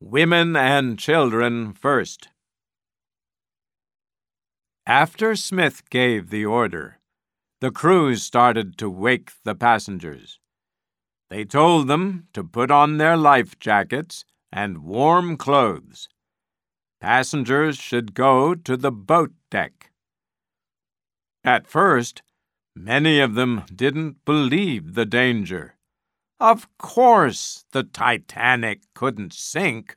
Women and children first. After Smith gave the order, the crews started to wake the passengers. They told them to put on their life jackets and warm clothes. Passengers should go to the boat deck. At first, many of them didn't believe the danger. Of course, the Titanic couldn't sink.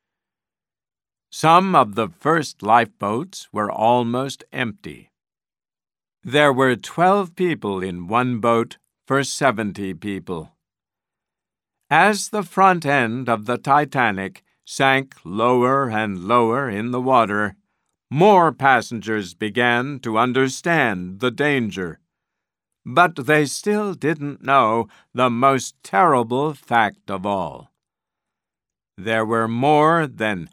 Some of the first lifeboats were almost empty. There were 12 people in one boat for 70 people. As the front end of the Titanic sank lower and lower in the water, more passengers began to understand the danger. But they still didn't know the most terrible fact of all. There were more than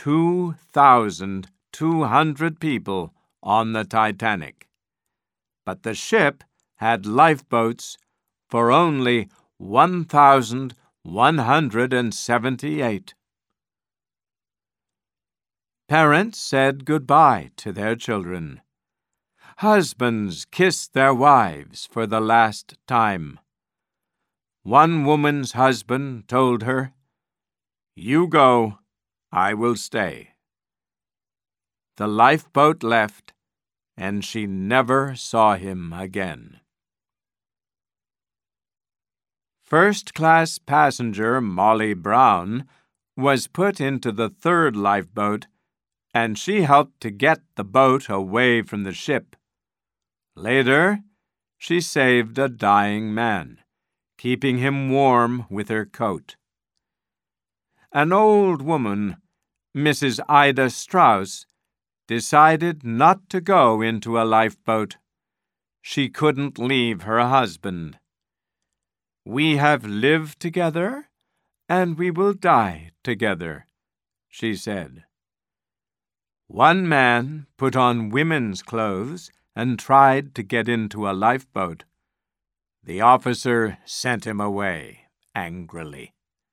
2,200 people on the Titanic. But the ship had lifeboats for only 1,178. Parents said goodbye to their children. Husbands kissed their wives for the last time. One woman's husband told her, "You go, I will stay." The lifeboat left, and she never saw him again. First-class passenger Molly Brown was put into the third lifeboat, and she helped to get the boat away from the ship. Later, she saved a dying man, keeping him warm with her coat. An old woman, Mrs. Ida Strauss, decided not to go into a lifeboat. She couldn't leave her husband. "We have lived together, and we will die together," she said. One man put on women's clothes and tried to get into a lifeboat. The officer sent him away angrily.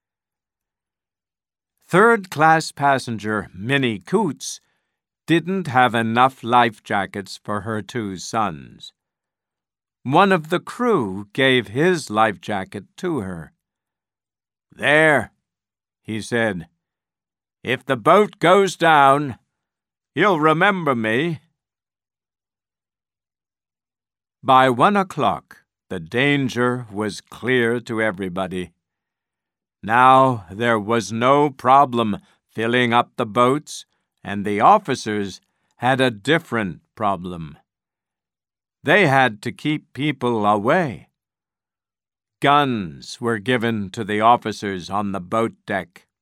Third-class passenger Minnie Coots didn't have enough life jackets for her 2 sons. One of the crew gave his life jacket to her. "There," he said, "if the boat goes down, you'll remember me." By 1 o'clock, the danger was clear to everybody. Now there was no problem filling up the boats, and the officers had a different problem. They had to keep people away. Guns were given to the officers on the boat deck.